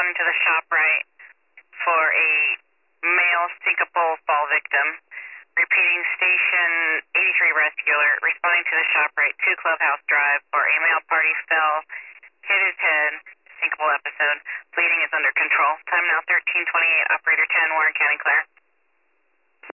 responding to the shop right for a male syncopal fall victim. Repeating station 83 rescue alert, responding to the shop right 2 Clubhouse Drive for a male party fell, hit his head, syncopal episode. Bleeding is under control. Time now 13:28, operator 10, Warren County, Claire.